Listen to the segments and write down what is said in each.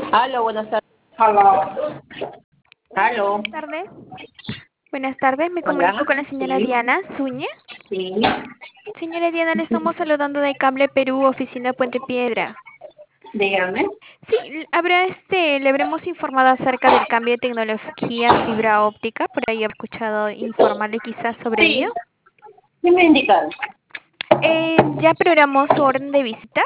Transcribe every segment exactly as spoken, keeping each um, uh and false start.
Aló, buenas tardes. Aló. Aló. Buenas tardes. Buenas tardes, me comunico Hola. con la señora Sí. Diana Zúñez. Sí. Señora Diana, le estamos saludando de Cable Perú, oficina Puente Piedra. Dígame. Sí, l- habrá este, le habremos informado acerca del cambio de tecnología fibra óptica, por ahí he escuchado informarle quizás sobre ello. Sí. ¿Qué me indican? Eh, ¿ya programó su orden de visita?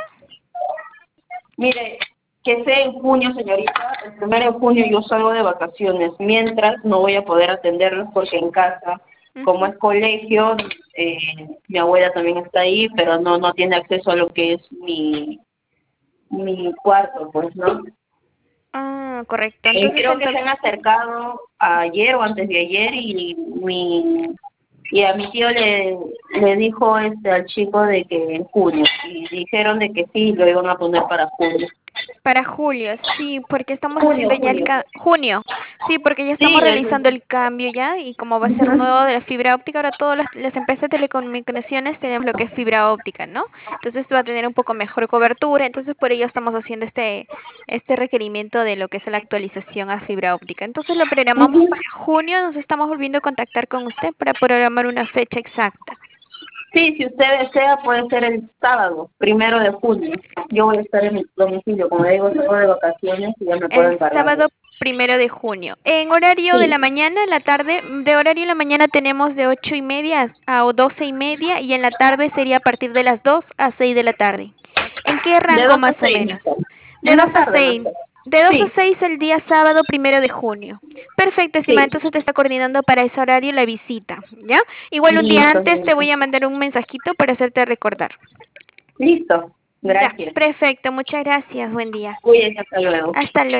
Mire, que sea en junio, señorita. El primero de junio yo salgo de vacaciones. Mientras no voy a poder atenderlos porque en casa, como Ujú. es colegio, eh, mi abuela también está ahí, pero no no tiene acceso a lo que es mi mi cuarto, pues, ¿no? Ah, correcto. Eh, Entonces, creo que se entonces, han acercado ayer o antes de ayer y mi y a mi tío le le dijo este al chico de que en junio y dijeron de que sí lo iban a poner para junio. para julio, sí, porque estamos Junio, haciendo ya el junio. ca- junio, sí, porque ya estamos Sí, ya sé. realizando el cambio ya y como va a ser Ujú. nuevo de la fibra óptica, ahora todas las, las empresas de telecomunicaciones tenemos lo que es fibra óptica, ¿no? Entonces va a tener un poco mejor cobertura, entonces por ello estamos haciendo este este requerimiento de lo que es la actualización a fibra óptica. Entonces lo programamos para junio, nos estamos volviendo a contactar con usted para programar una fecha exacta. Sí, si usted desea puede ser el sábado, primero de junio. Yo voy a estar en mi domicilio, como le digo, salgo de vacaciones y ya me puedo El encargar. sábado primero de junio. En horario de la Sí, mañana, en la tarde, mm, de horario en la mañana tenemos de ocho y media a o doce y media y en la tarde sería a partir de las dos a seis de la tarde. ¿En qué de rango dos a más o seis. menos? Listo. De En la dos a tarde seis. mejor. De dos a Sí, seis el día sábado primero de junio. Perfecto, estimada. sí. Entonces te está coordinando para ese horario la visita, ¿ya? Igual un día Listo, antes te señorita. voy a mandar un mensajito para hacerte recordar. Listo. Ya, Gracias. perfecto. Muchas gracias. Buen día. Cuídense, hasta luego. Hasta luego.